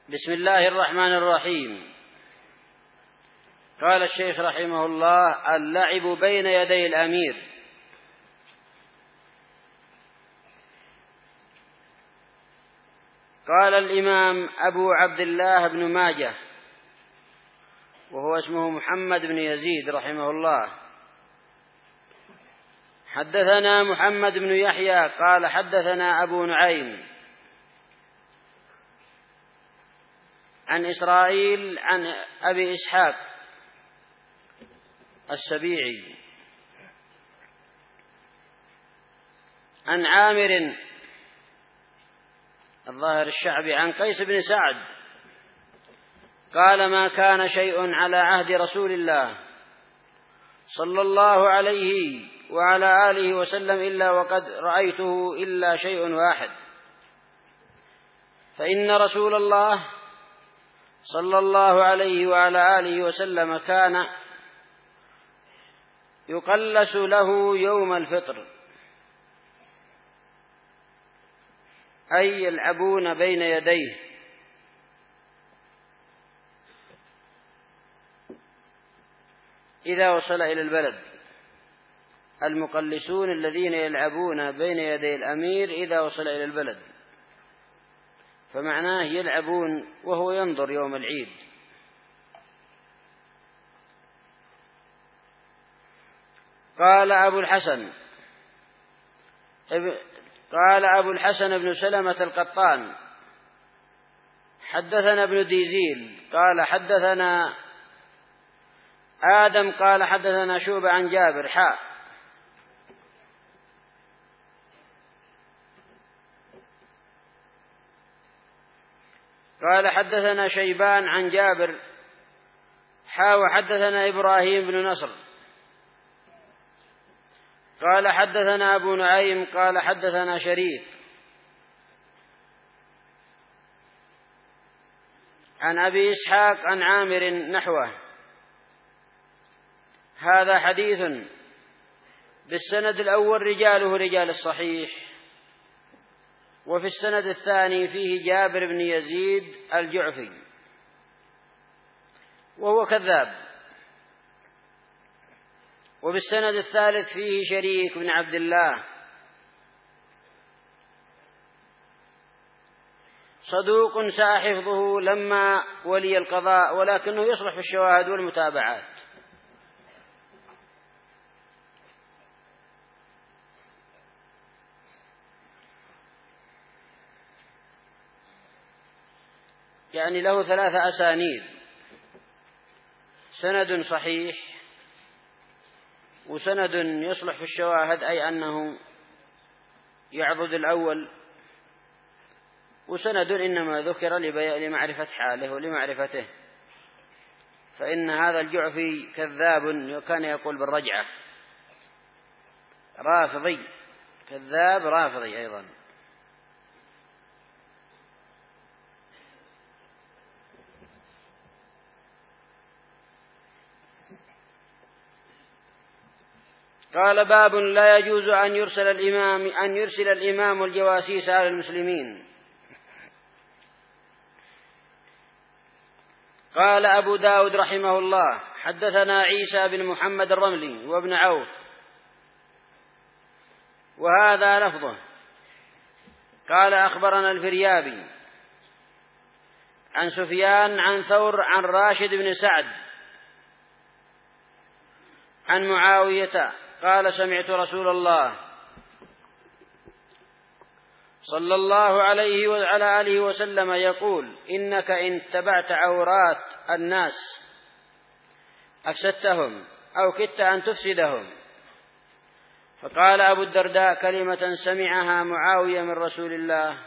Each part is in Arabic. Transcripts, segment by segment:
بسم الله الرحمن الرحيم. قال الشيخ رحمه الله: اللعب بين يدي الأمير. قال الإمام أبو عبد الله بن ماجه، وهو اسمه محمد بن يزيد رحمه الله: حدثنا محمد بن يحيى قال حدثنا أبو نعيم عن إسرائيل عن أبي إسحاق السبيعي عن عامر الظاهر الشعبي عن قيس بن سعد قال: ما كان شيء على عهد رسول الله صلى الله عليه وعلى آله وسلم إلا وقد رأيته إلا شيء واحد، فإن رسول الله صلى الله عليه وعلى آله وسلم كان يقلس له يوم الفطر، أي يلعبون بين يديه، إذا وصل إلى البلد. المقلسون الذين يلعبون بين يدي الأمير إذا وصل إلى البلد، فمعناه يلعبون وهو ينظر يوم العيد. قال أبو الحسن بن سلمة القطان: حدثنا ابن ديزيل قال حدثنا آدم قال حدثنا شعبة عن جابر قال حدثنا شيبان عن جابر وحدثنا إبراهيم بن نصر قال حدثنا أبو نعيم قال حدثنا شريك عن أبي إسحاق عن عامر نحوه. هذا حديث بالسند الأول رجاله رجال الصحيح، وفي السند الثاني فيه جابر بن يزيد الجعفي وهو كذاب، وبالسند الثالث فيه شريك بن عبد الله صدوق ساء حفظه لما ولي القضاء، ولكنه يصلح في الشواهد والمتابعات. يعني له 3 أسانيد: سند صحيح، وسند يصلح في الشواهد أي أنه يعضد الأول، وسند إنما ذكر لمعرفة حاله ولمعرفته، فإن هذا الجعفي كذاب وكان يقول بالرجعة، رافضي، كذاب رافضي أيضا. قال: باب لا يجوز أن يرسل الإمام الجواسيس على المسلمين. قال أبو داود رحمه الله: حدثنا عيسى بن محمد الرملي وابن عوف، وهذا لفظه. قال: أخبرنا الفريابي عن سفيان عن ثور عن راشد بن سعد عن معاوية قال: سمعت رسول الله صلى الله عليه وعلى آله وسلم يقول: إنك إن اتبعت عورات الناس أفسدتهم أو كدت أن تفسدهم. فقال أبو الدرداء كلمة سمعها معاوية من رسول الله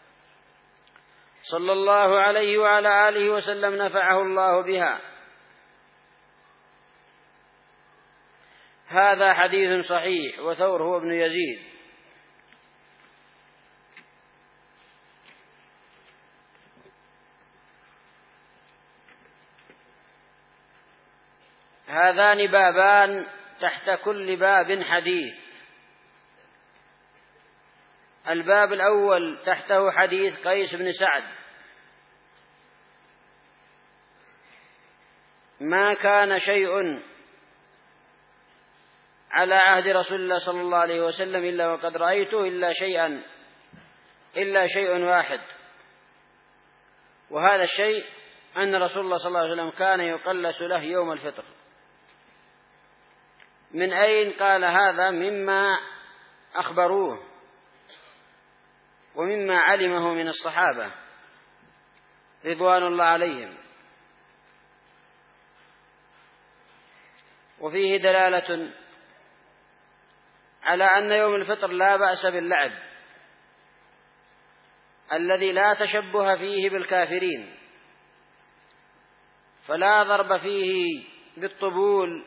صلى الله عليه وعلى آله وسلم نفعه الله بها. هذا حديث صحيح، وثور هو ابن يزيد. هذان بابان تحت كل باب حديث. الباب الأول تحته حديث قيس بن سعد ما كان شيء على عهد رسول الله صلى الله عليه وسلم إلا وقد رأيته إلا شيء واحد، وهذا الشيء أن رسول الله صلى الله عليه وسلم كان يقلس له يوم الفطر. من أين قال هذا؟ مما أخبروه ومما علمه من الصحابة رضوان الله عليهم. وفيه دلالة على أن يوم الفطر لا بأس باللعب الذي لا تشبه فيه بالكافرين، فلا ضرب فيه بالطبول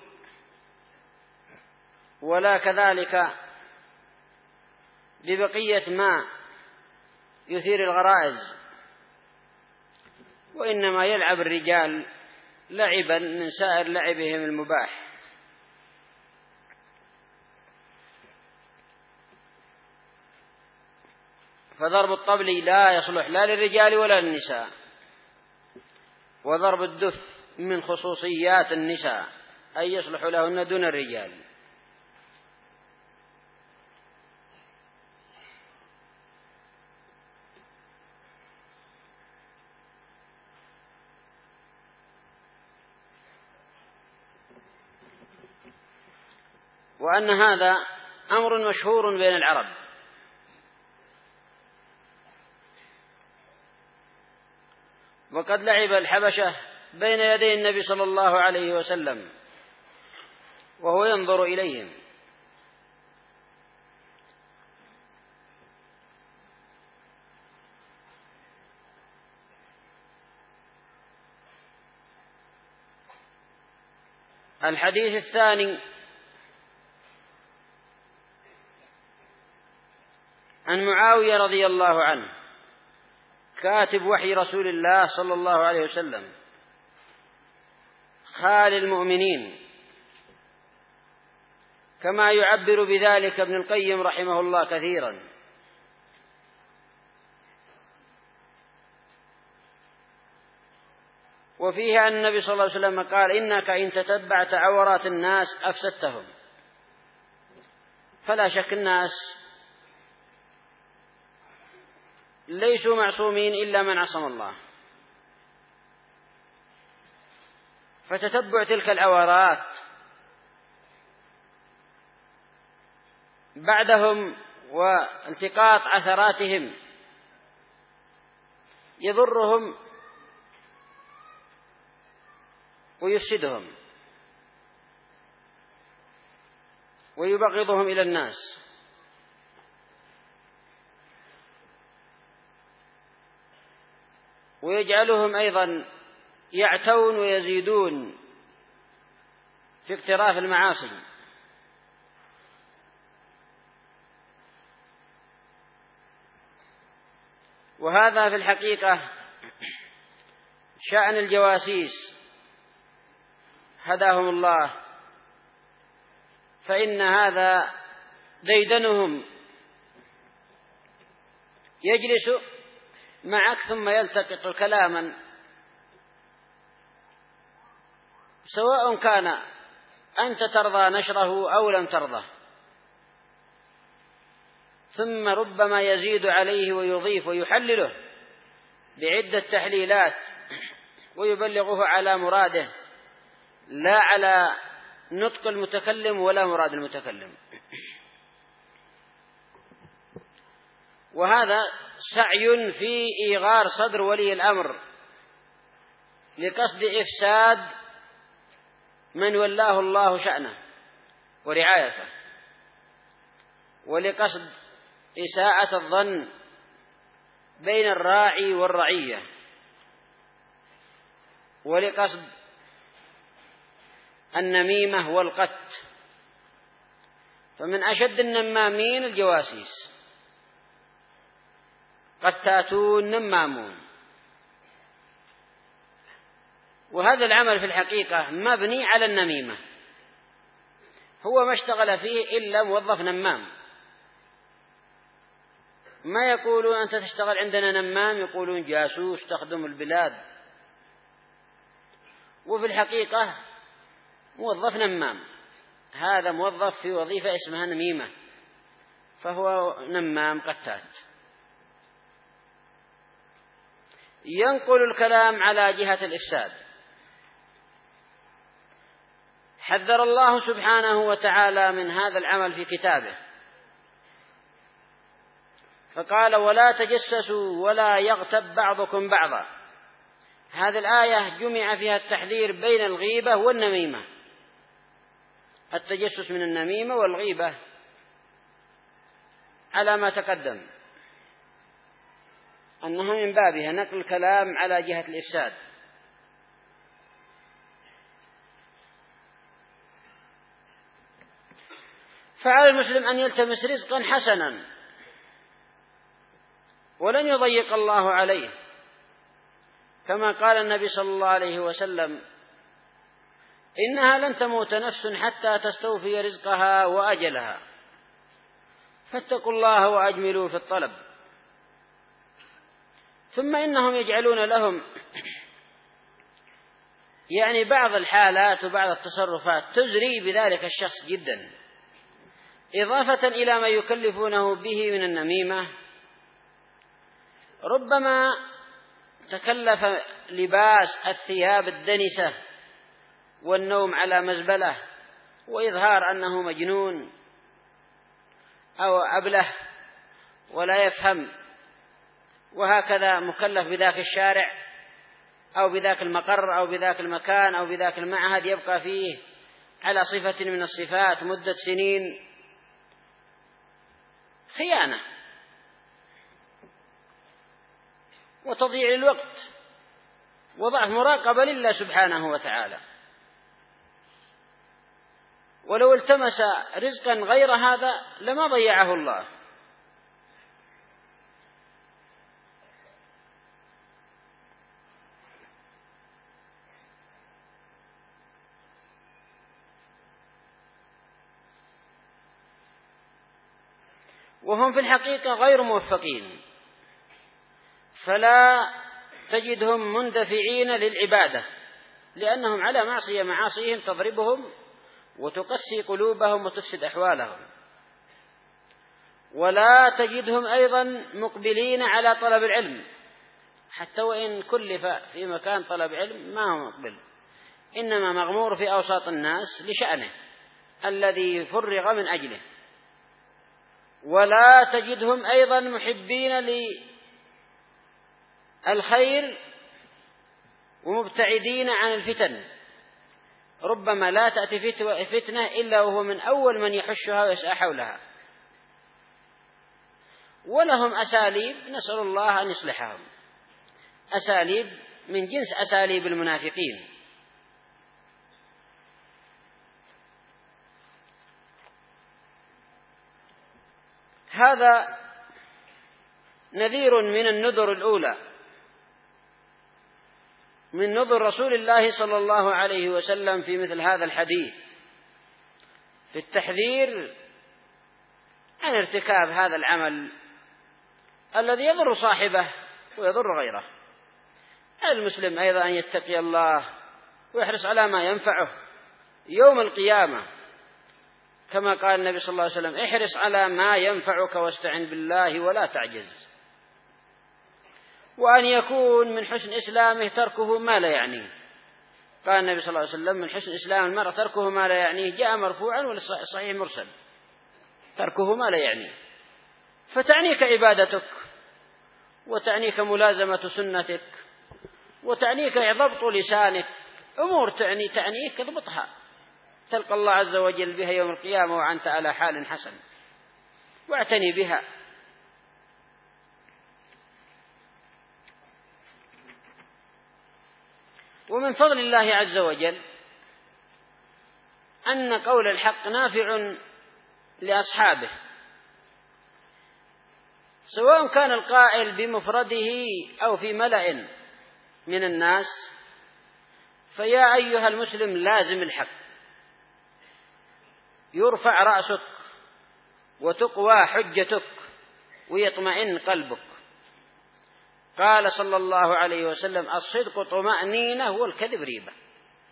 ولا كذلك ببقية ما يثير الغرائز، وإنما يلعب الرجال لعبا من سائر لعبهم المباح. فضرب الطبل لا يصلح لا للرجال ولا للنساء، وضرب الدف من خصوصيات النساء أي يصلح لهن دون الرجال. وأن هذا أمر مشهور بين العرب، وقد لعب الحبشة بين يدي النبي صلى الله عليه وسلم وهو ينظر إليهم. الحديث الثاني عن معاوية رضي الله عنه كاتب وحي رسول الله صلى الله عليه وسلم خال المؤمنين، كما يعبر بذلك ابن القيم رحمه الله كثيرا. وفيه أن النبي صلى الله عليه وسلم قال: إنك إن تتبعت عورات الناس أفسدتهم. فلا شك الناس ليسوا معصومين إلا من عصم الله، فتتبع تلك العورات بعدهم والتقاط عثراتهم يضرهم ويفسدهم ويبغضهم إلى الناس. ويجعلهم أيضا يعتون ويزيدون في اقتراف المعاصي. وهذا في الحقيقة شأن الجواسيس هداهم الله، فإن هذا ديدنهم يجلس معك ثم يلتقط كلاما سواء كان أنت ترضى نشره أو لم ترضى، ثم ربما يزيد عليه ويضيف ويحلله بعدة تحليلات ويبلغه على مراده لا على نطق المتكلم ولا مراد المتكلم. وهذا سعي في إيغار صدر ولي الأمر لقصد إفساد من ولاه الله شأنه ورعايته، ولقصد إساءة الظن بين الراعي والرعية، ولقصد النميمة والقت. فمن أشد النمامين الجواسيس، قتاتون نمامون. وهذا العمل في الحقيقة مبني على النميمة، هو ما اشتغل فيه إلا موظف نمام. ما يقولون أنت تشتغل عندنا نمام، يقولون جاسوس تخدم البلاد. وفي الحقيقة موظف نمام، هذا موظف في وظيفة اسمها نميمة، فهو نمام قتات. ينقل الكلام على جهة الإفساد. حذر الله سبحانه وتعالى من هذا العمل في كتابه، فقال: ولا تجسسوا ولا يغتب بعضكم بعضا. هذه الآية جمع فيها التحذير بين الغيبة والنميمة، التجسس من النميمة والغيبة على ما تقدم أنها من بابها نقل الكلام على جهة الإفساد. فعلى المسلم أن يلتمس رزقا حسنا ولن يضيق الله عليه، كما قال النبي صلى الله عليه وسلم: إنها لن تموت نفس حتى تستوفي رزقها وأجلها، فاتقوا الله وأجملوا في الطلب. ثم إنهم يجعلون لهم يعني بعض الحالات وبعض التصرفات تزري بذلك الشخص جدا، إضافة إلى ما يكلفونه به من النميمة. ربما تكلف لباس الثياب الدنسة والنوم على مزبلة وإظهار أنه مجنون أو أبله ولا يفهم، وهكذا مكلف بذاك الشارع أو بذاك المقر أو بذاك المكان أو بذاك المعهد يبقى فيه على صفة من الصفات مدة سنين. خيانة وتضييع الوقت وضعف مراقبة لله سبحانه وتعالى. ولو التمس رزقا غير هذا لما ضيعه الله. وهم في الحقيقة غير موفقين، فلا تجدهم مندفعين للعبادة، لأنهم على معاصيهم تضربهم وتقسي قلوبهم وتفسد أحوالهم. ولا تجدهم أيضا مقبلين على طلب العلم، حتى وإن كلف في مكان طلب علم ما هو مقبل، إنما مغمور في أوساط الناس لشأنه الذي فرغ من أجله. ولا تجدهم أيضا محبين للخير ومبتعدين عن الفتن، ربما لا تأتي فتنة إلا وهو من أول من يحشها ويسعى حولها. ولهم أساليب نسأل الله أن يصلحهم، أساليب من جنس أساليب المنافقين. هذا نذير من النذر الأولى من نذر رسول الله صلى الله عليه وسلم في مثل هذا الحديث، في التحذير عن ارتكاب هذا العمل الذي يضر صاحبه ويضر غيره. المسلم أيضا أن يتقي الله ويحرص على ما ينفعه يوم القيامة، كما قال النبي صلى الله عليه وسلم: احرص على ما ينفعك واستعن بالله ولا تعجز. وأن يكون من حسن إسلامه تركه ما لا يعنيه. قال النبي صلى الله عليه وسلم: من حسن إسلام المرء تركه ما لا يعنيه، جاء مرفوعا وللصحيح مرسل، تركه ما لا يعنيه. فتعنيك عبادتك وتعنيك ملازمة سنتك وتعنيك ضبط لسانك، أمور تعنيك اضبطها، تلقى الله عز وجل بها يوم القيامة وأنت على حال حسن، واعتني بها. ومن فضل الله عز وجل أن قول الحق نافع لأصحابه، سواء كان القائل بمفرده أو في ملأ من الناس. فيا أيها المسلم لازم الحق، يرفع رأسك وتقوى حجتك ويطمئن قلبك. قال صلى الله عليه وسلم: الصدق طمأنينة والكذب ريبة.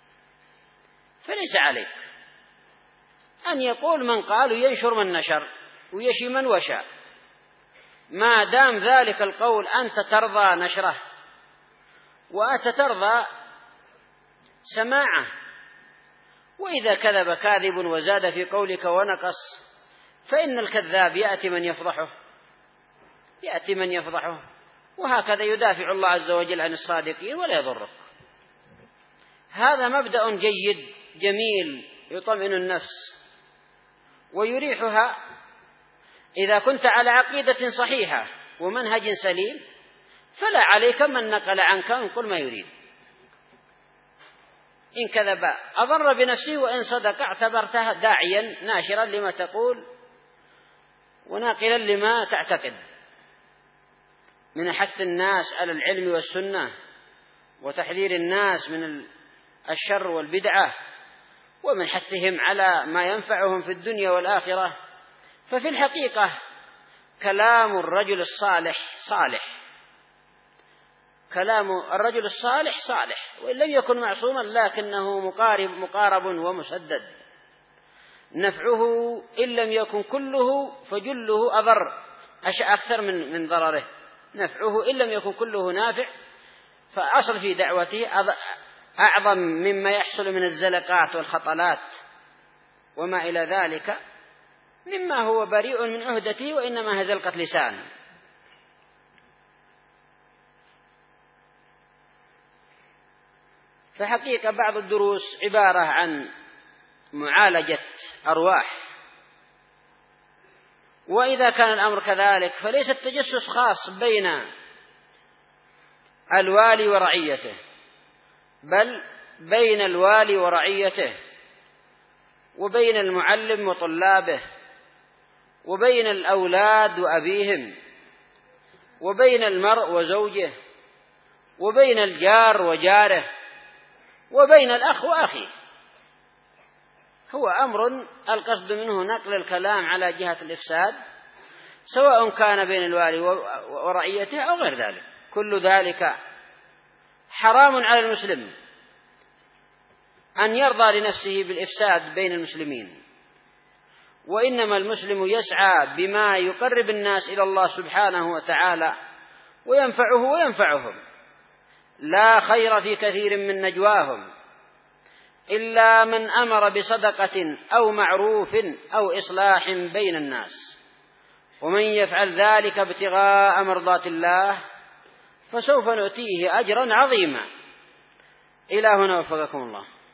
فليس عليك أن يقول من قال وينشر من نشر ويشي من وشى، ما دام ذلك القول أنت ترضى نشره وأنت ترضى سماعه. وإذا كذب كاذب وزاد في قولك ونقص فإن الكذاب يأتي من يفضحه، وهكذا يدافع الله عز وجل عن الصادقين ولا يضرك. هذا مبدأ جيد جميل يطمئن النفس ويريحها إذا كنت على عقيدة صحيحة ومنهج سليم، فلا عليك من نقل عنك وينقل ما يريد. إن كذب أضر بنفسه وإن صدق اعتبرته داعيا ناشرا لما تقول وناقلا لما تعتقد من حث الناس على العلم والسنة وتحذير الناس من الشر والبدعة ومن حثهم على ما ينفعهم في الدنيا والآخرة. ففي الحقيقة كلام الرجل الصالح صالح، كلام الرجل الصالح صالح، وإن لم يكن معصوما لكنه مقارب ومسدد. نفعه إن لم يكن كله فجله أضر أكثر من ضرره. نفعه إن لم يكن كله نافع، فأصل في دعوته أعظم مما يحصل من الزلقات والخطلات وما إلى ذلك مما هو بريء من عهدته، وإنما هي زلقة لسان. فحقيقة بعض الدروس عبارة عن معالجة أرواح، وإذا كان الأمر كذلك فليس التجسس خاص بين الوالي ورعيته، بل بين الوالي ورعيته وبين المعلم وطلابه وبين الأولاد وأبيهم وبين المرء وزوجه وبين الجار وجاره وبين الأخ وأخيه. هو أمر القصد منه نقل الكلام على جهة الإفساد، سواء كان بين الوالي ورعيته أو غير ذلك. كل ذلك حرام على المسلم أن يرضى لنفسه بالإفساد بين المسلمين، وإنما المسلم يسعى بما يقرب الناس إلى الله سبحانه وتعالى وينفعه وينفعهم. لا خير في كثير من نجواهم إلا من أمر بصدقة أو معروف أو إصلاح بين الناس، ومن يفعل ذلك ابتغاء مرضات الله فسوف نؤتيه أجرا عظيما. إلى هنا وفقكم الله.